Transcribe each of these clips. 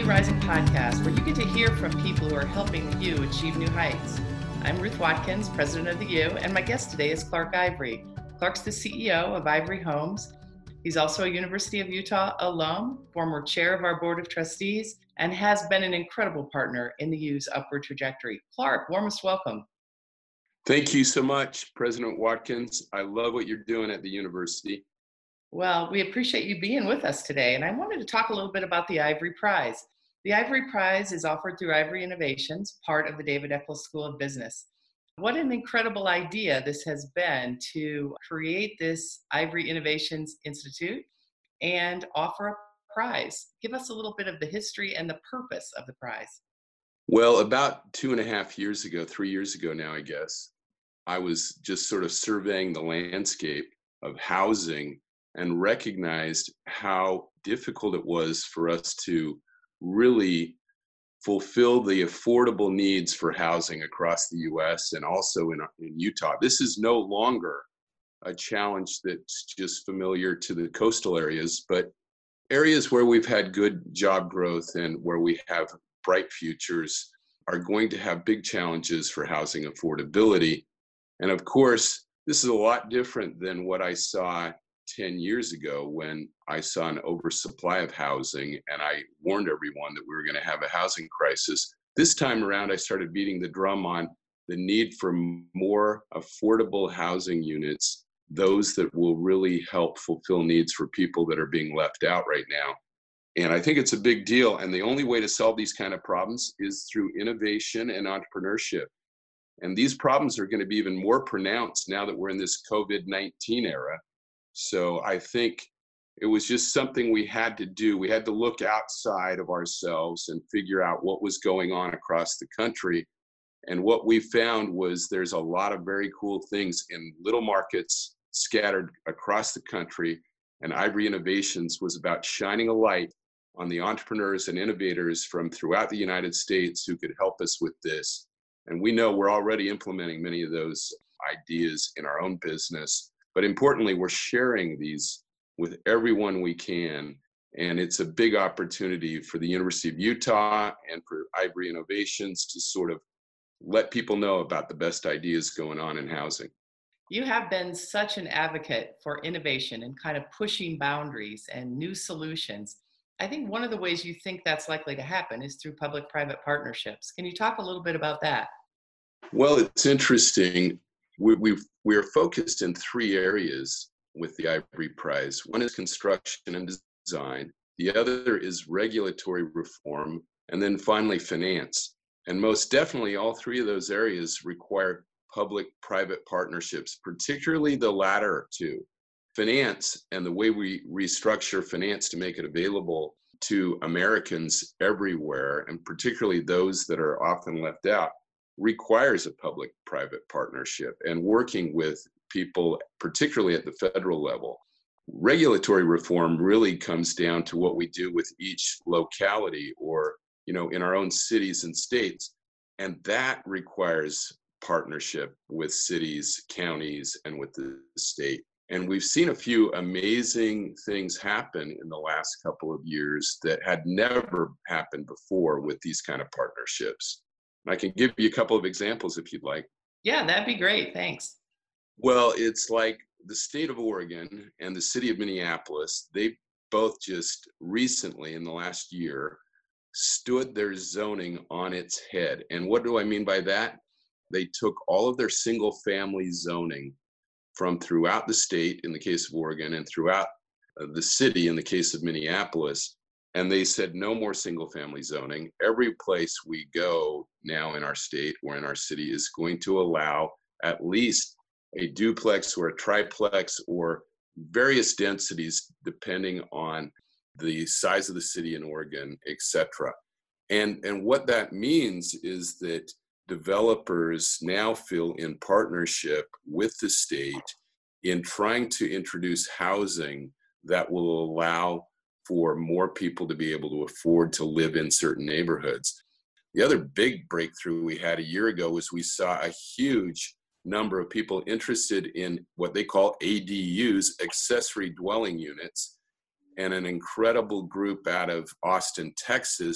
Rising podcast, where you get to hear from people who are helping you achieve new heights. I'm Ruth Watkins, president of the U, and my guest today is Clark Ivory. Clark's the CEO of Ivory Homes. He's also a University of Utah alum, former chair of our board of trustees, and has been an incredible partner in the U's upward trajectory. Clark, warmest welcome. Thank you so much, President Watkins. I love what you're doing at the university. Well, we appreciate you being with us today, and I wanted to talk a little bit about the Ivory Prize. The Ivory Prize is offered through Ivory Innovations, part of the David Eccles School of Business. What an incredible idea this has been to create this Ivory Innovations Institute and offer a prize. Give us a little bit of the history and the purpose of the prize. Well, about 2.5 years ago, 3 years ago now, I guess, I was just sort of surveying the landscape of housing and recognized how difficult it was for us to really fulfill the affordable needs for housing across the U.S. and also in Utah. This is no longer a challenge that's just familiar to the coastal areas, but areas where we've had good job growth and where we have bright futures are going to have big challenges for housing affordability. And of course, this is a lot different than what I saw 10 years ago when I saw an oversupply of housing and I warned everyone that we were going to have a housing crisis. This time around, I started beating the drum on the need for more affordable housing units, those that will really help fulfill needs for people that are being left out right now. And I think it's a big deal. And the only way to solve these kind of problems is through innovation and entrepreneurship. And these problems are going to be even more pronounced now that we're in this COVID-19 era. So I think it was just something we had to do. We had to look outside of ourselves and figure out what was going on across the country. And what we found was there's a lot of very cool things in little markets scattered across the country. And Ivory Innovations was about shining a light on the entrepreneurs and innovators from throughout the United States who could help us with this. And we know we're already implementing many of those ideas in our own business. But importantly, we're sharing these with everyone we can. And it's a big opportunity for the University of Utah and for Ivory Innovations to sort of let people know about the best ideas going on in housing. You have been such an advocate for innovation and kind of pushing boundaries and new solutions. I think one of the ways you think that's likely to happen is through public-private partnerships. Can you talk a little bit about that? Well, it's interesting. We are focused in 3 areas with the Ivory Prize. One is construction and design. The other is regulatory reform. And then finally, finance. And most definitely, all 3 of those areas require public-private partnerships, particularly the latter 2. Finance and the way we restructure finance to make it available to Americans everywhere, and particularly those that are often left out, requires a public-private partnership and working with people, particularly at the federal level. Regulatory reform really comes down to what we do with each locality or, in our own cities and states. And that requires partnership with cities, counties, and with the state. And we've seen a few amazing things happen in the last couple of years that had never happened before with these kind of partnerships. I can give you a couple of examples if you'd like. Yeah, that'd be great. Thanks. Well, it's like the state of Oregon and the city of Minneapolis, they both just recently in the last year stood their zoning on its head. And what do I mean by that? They took all of their single family zoning from throughout the state in the case of Oregon and throughout the city in the case of Minneapolis. And they said, no more single family zoning. Every place we go now in our state or in our city is going to allow at least a duplex or a triplex or various densities depending on the size of the city in Oregon, et cetera. And what that means is that developers now feel in partnership with the state in trying to introduce housing that will allow for more people to be able to afford to live in certain neighborhoods. The other big breakthrough we had a year ago was we saw a huge number of people interested in what they call ADUs, accessory dwelling units, and an incredible group out of Austin, Texas,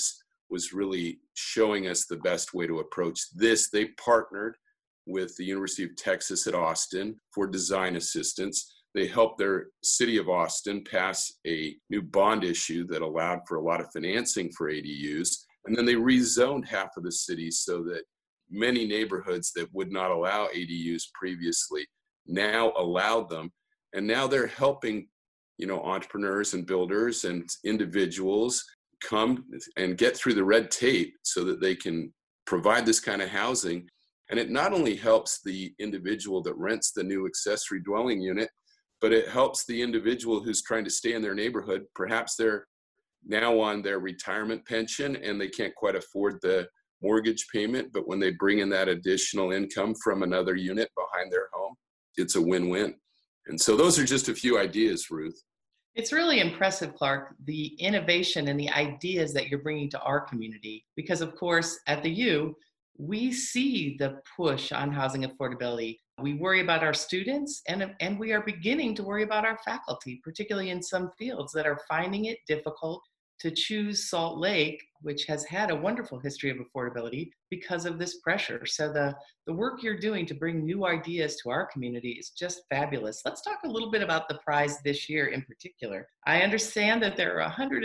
was really showing us the best way to approach this. They partnered with the University of Texas at Austin for design assistance. They helped their city of Austin pass a new bond issue that allowed for a lot of financing for ADUs. And then they rezoned half of the city so that many neighborhoods that would not allow ADUs previously now allowed them. And now they're helping, entrepreneurs and builders and individuals come and get through the red tape so that they can provide this kind of housing. And it not only helps the individual that rents the new accessory dwelling unit, but it helps the individual who's trying to stay in their neighborhood. Perhaps they're now on their retirement pension and they can't quite afford the mortgage payment, but when they bring in that additional income from another unit behind their home, it's a win-win. And so those are just a few ideas, Ruth. It's really impressive, Clark, the innovation and the ideas that you're bringing to our community. Because, of course, at the U, we see the push on housing affordability. We worry about our students, and we are beginning to worry about our faculty, particularly in some fields that are finding it difficult to choose Salt Lake, which has had a wonderful history of affordability because of this pressure. So the work you're doing to bring new ideas to our community is just fabulous. Let's talk a little bit about the prize this year in particular. I understand that there are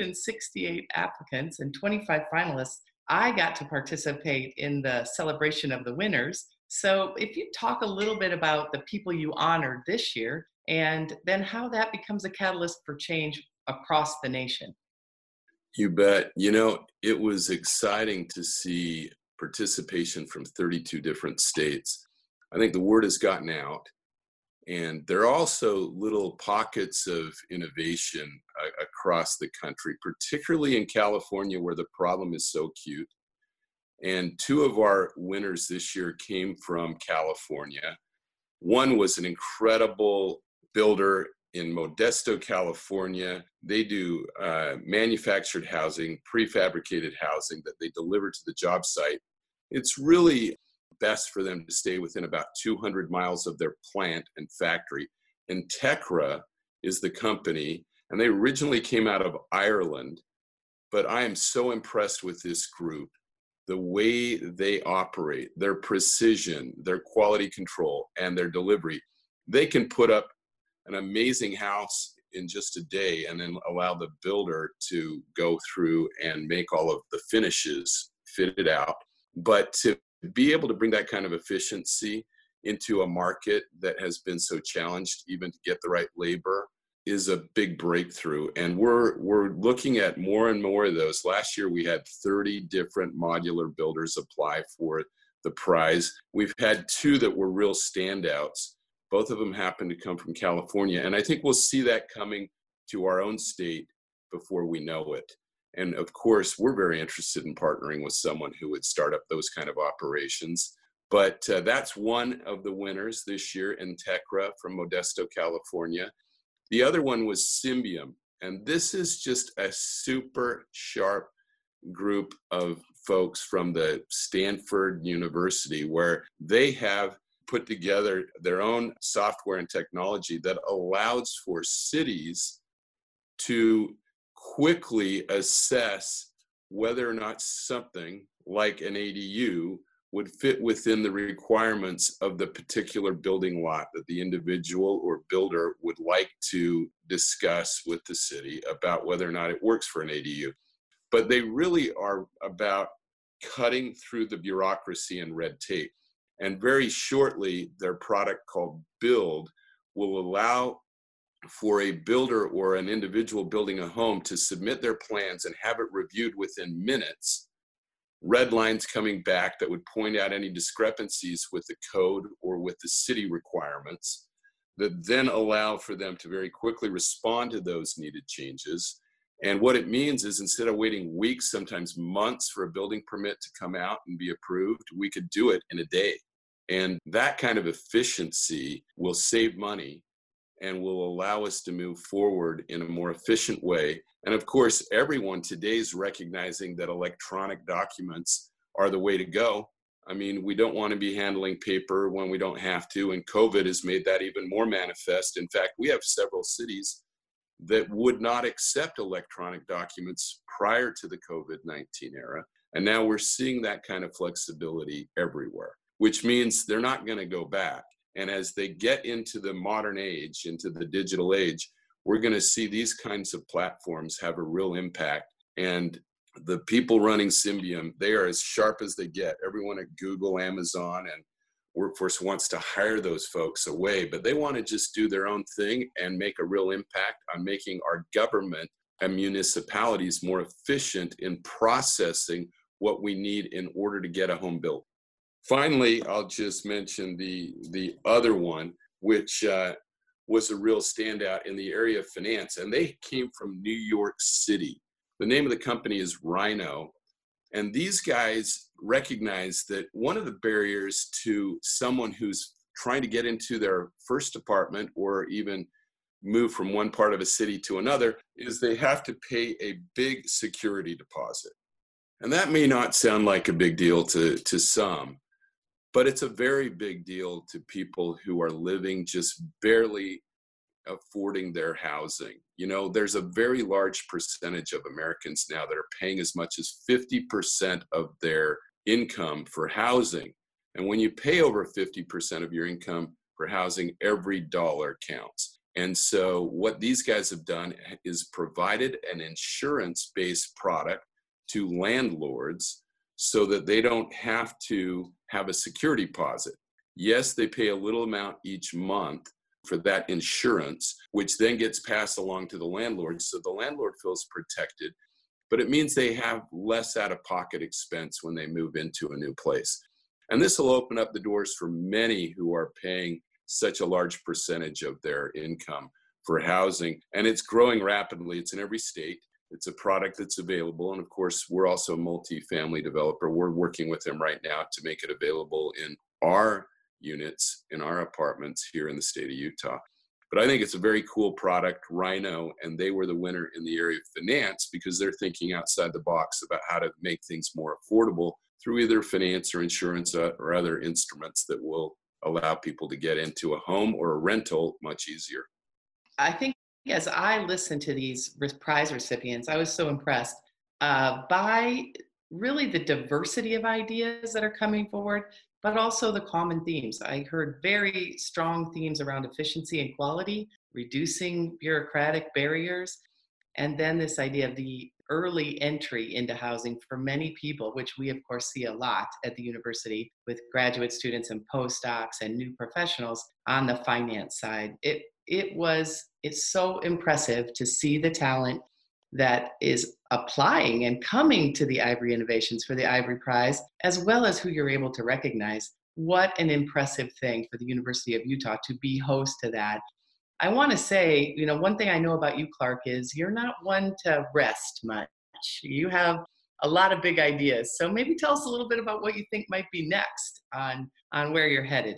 168 applicants and 25 finalists. I got to participate in the celebration of the winners. So if you talk a little bit about the people you honored this year and then how that becomes a catalyst for change across the nation. You bet. It was exciting to see participation from 32 different states. I think the word has gotten out, and there are also little pockets of innovation across the country, particularly in California, where the problem is so acute. And two of our winners this year came from California. One was an incredible builder in Modesto, California. They do manufactured housing, prefabricated housing that they deliver to the job site. It's really best for them to stay within about 200 miles of their plant and factory. And Tekra is the company, and they originally came out of Ireland, but I am so impressed with this group, the way they operate, their precision, their quality control, and their delivery. They can put up an amazing house in just a day and then allow the builder to go through and make all of the finishes, fit it out. But to be able to bring that kind of efficiency into a market that has been so challenged, even to get the right labor, is a big breakthrough. And we're looking at more and more of those. Last year, we had 30 different modular builders apply for the prize. We've had two that were real standouts. Both of them happen to come from California. And I think we'll see that coming to our own state before we know it. And of course, we're very interested in partnering with someone who would start up those kind of operations. But that's one of the winners this year in Tekra from Modesto, California. The other one was Symbium. And this is just a super sharp group of folks from the Stanford University, where they have put together their own software and technology that allows for cities to quickly assess whether or not something like an ADU would fit within the requirements of the particular building lot that the individual or builder would like to discuss with the city about whether or not it works for an ADU. But they really are about cutting through the bureaucracy and red tape. And very shortly, their product called Build will allow for a builder or an individual building a home to submit their plans and have it reviewed within minutes. Red lines coming back that would point out any discrepancies with the code or with the city requirements that then allow for them to very quickly respond to those needed changes. And what it means is instead of waiting weeks, sometimes months for a building permit to come out and be approved, we could do it in a day. And that kind of efficiency will save money and will allow us to move forward in a more efficient way. And of course, everyone today is recognizing that electronic documents are the way to go. I mean, we don't want to be handling paper when we don't have to, and COVID has made that even more manifest. In fact, we have several cities that would not accept electronic documents prior to the COVID-19 era. And now we're seeing that kind of flexibility everywhere, which means they're not going to go back. And as they get into the modern age, into the digital age, we're going to see these kinds of platforms have a real impact. And the people running Symbiont, they are as sharp as they get. Everyone at Google, Amazon, and Workforce wants to hire those folks away, but they want to just do their own thing and make a real impact on making our government and municipalities more efficient in processing what we need in order to get a home built. Finally, I'll just mention the other one, which was a real standout in the area of finance, and they came from New York City. The name of the company is Rhino, and these guys recognize that one of the barriers to someone who's trying to get into their first apartment or even move from one part of a city to another is they have to pay a big security deposit. And that may not sound like a big deal to some, but it's a very big deal to people who are living just barely affording their housing. You know, there's a very large percentage of Americans now that are paying as much as 50% of their income for housing. And when you pay over 50% of your income for housing, every dollar counts. And so what these guys have done is provided an insurance-based product to landlords so that they don't have to have a security deposit. Yes, they pay a little amount each month for that insurance, which then gets passed along to the landlord. So the landlord feels protected, but it means they have less out-of-pocket expense when they move into a new place. And this will open up the doors for many who are paying such a large percentage of their income for housing. And it's growing rapidly. It's in every state. It's a product that's available. And of course, we're also a multi-family developer. We're working with them right now to make it available in our units, in our apartments here in the state of Utah. But I think it's a very cool product, Rhino, and they were the winner in the area of finance because they're thinking outside the box about how to make things more affordable through either finance or insurance or other instruments that will allow people to get into a home or a rental much easier. I think as I listened to these prize recipients, I was so impressed by really the diversity of ideas that are coming forward, but also the common themes. I heard very strong themes around efficiency and quality, reducing bureaucratic barriers, and then this idea of the early entry into housing for many people, which we of course see a lot at the university with graduate students and postdocs and new professionals on the finance side. It's so impressive to see the talent that is applying and coming to the Ivory Innovations for the Ivory Prize, as well as who you're able to recognize. What an impressive thing for the University of Utah to be host to that. I want to say, you know, one thing I know about you, Clark, is you're not one to rest much. You have a lot of big ideas. So maybe tell us a little bit about what you think might be next on where you're headed.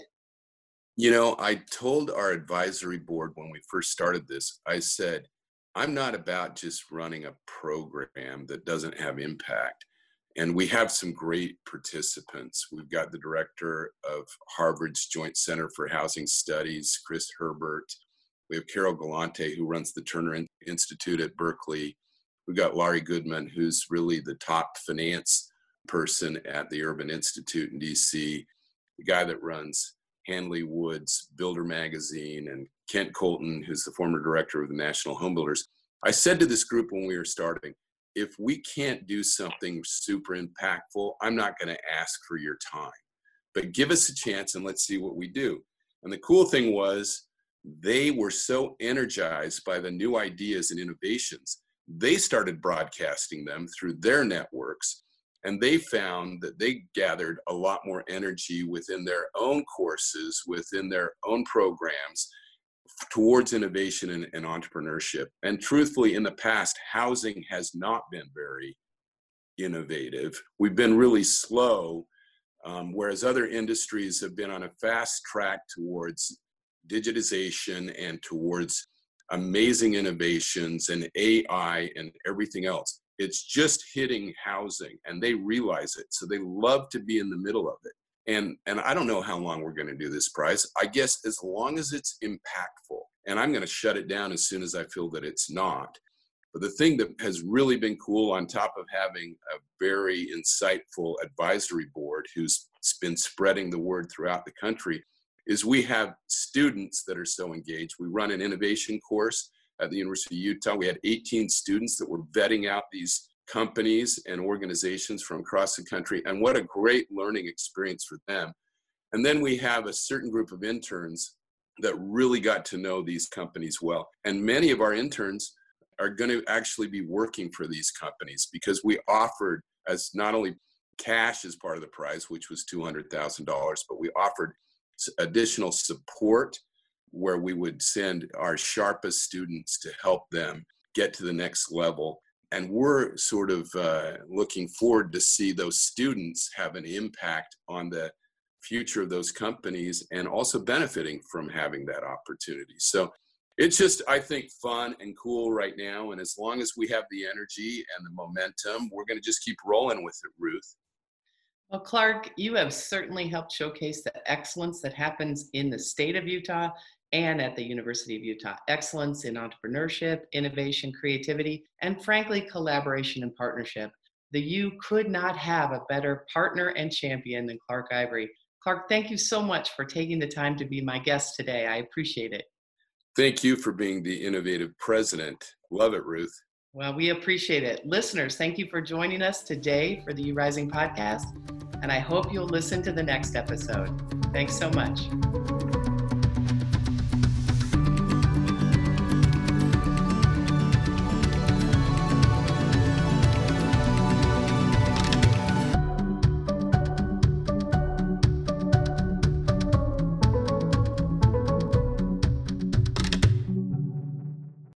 You know, I told our advisory board when we first started this, I said, I'm not about just running a program that doesn't have impact. And we have some great participants. We've got the director of Harvard's Joint Center for Housing Studies, Chris Herbert. We have Carol Galante, who runs the Turner Institute at Berkeley. We've got Laurie Goodman, who's really the top finance person at the Urban Institute in DC, the guy that runs Hanley Woods Builder Magazine, and Kent Colton, who's the former director of the National Home Builders. I said to this group when we were starting, if we can't do something super impactful, I'm not going to ask for your time, but give us a chance and let's see what we do. And the cool thing was they were so energized by the new ideas and innovations. They started broadcasting them through their networks, and they found that they gathered a lot more energy within their own courses, within their own programs, towards innovation and entrepreneurship. And truthfully, in the past, housing has not been very innovative. We've been really slow, whereas other industries have been on a fast track towards digitization and towards amazing innovations and AI and everything else. It's just hitting housing, and they realize it. So they love to be in the middle of it. And I don't know how long we're going to do this prize. I guess as long as it's impactful, and I'm going to shut it down as soon as I feel that it's not. But the thing that has really been cool, on top of having a very insightful advisory board who's been spreading the word throughout the country, is we have students that are so engaged. We run an innovation course at the University of Utah. We had 18 students that were vetting out these companies and organizations from across the country, and what a great learning experience for them. And then we have a certain group of interns that really got to know these companies well. And many of our interns are going to actually be working for these companies, because we offered, as not only cash as part of the prize, which was $200,000, but we offered additional support where we would send our sharpest students to help them get to the next level. And we're sort of looking forward to see those students have an impact on the future of those companies and also benefiting from having that opportunity. So it's just, I think, fun and cool right now. And as long as we have the energy and the momentum, we're going to just keep rolling with it, Ruth. Well, Clark, you have certainly helped showcase the excellence that happens in the state of Utah and at the University of Utah. Excellence in entrepreneurship, innovation, creativity, and frankly, collaboration and partnership. The U could not have a better partner and champion than Clark Ivory. Clark, thank you so much for taking the time to be my guest today. I appreciate it. Thank you for being the innovative president. Love it, Ruth. Well, we appreciate it. Listeners, thank you for joining us today for the U Rising podcast, and I hope you'll listen to the next episode. Thanks so much.